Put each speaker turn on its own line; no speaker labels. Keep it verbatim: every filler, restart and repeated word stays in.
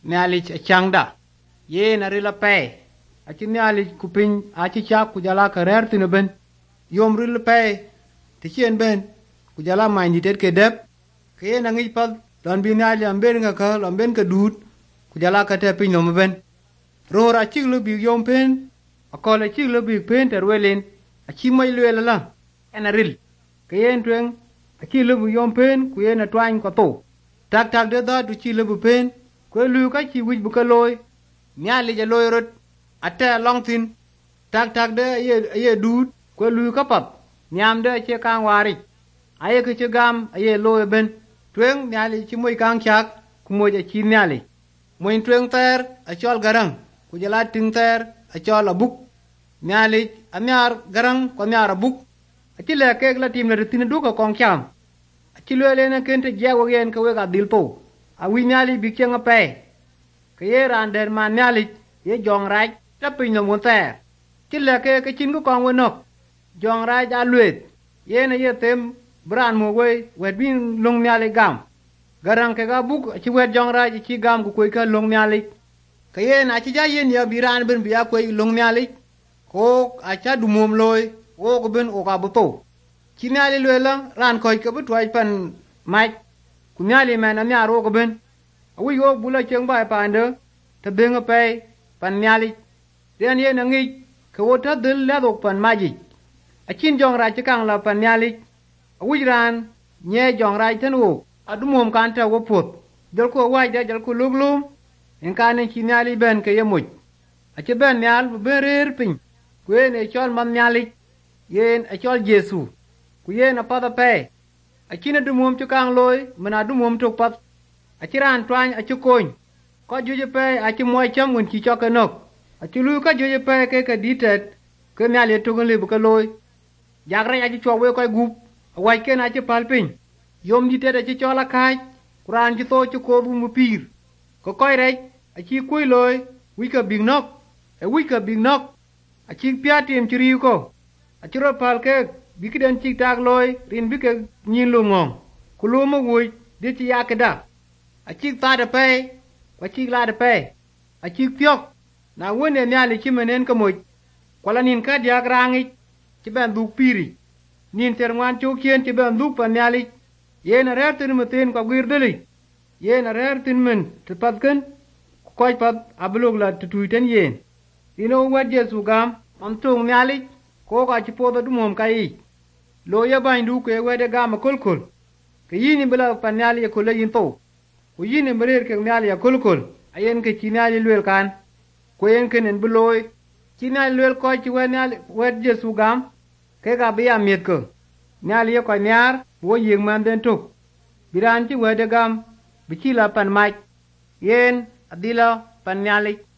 nyali changda ye na rila pe achi nyali kupin achi chak kujala karer tinaben yom rila pe tichen ben kujala mai tet ke dep ke na ngi pal don bi nyali amben nga ka amben ka dut kujala ka te pin no ben ro ra chi lu bi yom pen akole chi lu bi pen terwelen achi mai lwela la enaril ke yen twen achi lu bi yom pen ku ye na twan ko to tak tak de da du chi lu bi pen ko lu ka chi wi bu ka loy nyali je loy rot ate long tin tak tak de ye ye dut ko lu ka pap nyam de che kang wari aye ke che gam aye loy ben twen nyali chi moy kang chak ku moy je chi nyali moy twen ter a chol garang ku jala ting ter a chol abuk nyali anyar garang ko nyar abuk ati le ke la tim le tin du ko kong cham ati le le na kente jago yen ko we ga dil po a wi nyali bi kenga pe ke ye ran der man nyali ye jong raj ta pin no mon ter ti le ke ke chin ko kong wenok jong raj a luet ye na ye tem bran mo we wet bin long nyali gam garang ke ga buk ci wet jong raj ci gam ku koy ka long nyali ke ye na ci ja yen ya biran ben biya koy long nyali ko a cha du mom loy wo ko ben o ka buto ci nyali le la ran koy ke bu toy pan mai ku nyali man am nyaro ko ben wi yo bula cheng bai pande te benga pe pan nyali den ye na ngi ke wo ta dil la do pan maji a chin jong raj ci kang la pan nyali wi ran nye jong raj ten wo adu mom kan ta wo pot dal ko waj de dal ko luglum en kan ci nyali ben ke yemuj a ci ben nyal bu berer pin ku ne chol man nyali yen a chol jesu ku yen a pada pe a ci na du mom ci kang loy mena du mom tok pat a ci ran twan a ci koñ ko juje pe a ci moy cham won ci chokanok a ci lu ka juje pe ke ka ditet ke nyali to gele bu ka loy jagre a ci chowe koy gup waj ke na ci palpin yom di tede ci chola kaj kuran ci to ci ko bu mu pir ko koy rej a ci kuy loy wi ka big nok e wi ka big nok a ci piatim ci riu ko a ci ro pal ke bi ki den ci tag loy rin bi ke nyin lu ngong ku lu mo wuj di ci yakda a ci ta de pe ko ci la de pe a ci pyok na wone nyali ci menen ko moj kwala nin ka diak rangi ci ben du piri nin ter ngwan chu kien ci ben du pan nyali yen a rer tin matin ko gwir deli yen a rer tin men te pat ken ko pat ablog la tu ten yen ino wad jesu gam am tung nyali ko ka ci podo du mom kai lo ya ban du ko wede gam kol kol ke yini bela pan nyali ko le yin to ko yini merer ke nyali kol kol ayen ke ci nyali lwel kan ko yen kenen bloy ci nyali lwel ko ci wed nyali wed jesu gam ke ga biya miet ko nyali ko nyar wo yeng man den tok biran ci wede gam bi ci la pan maj yen adila pan nyali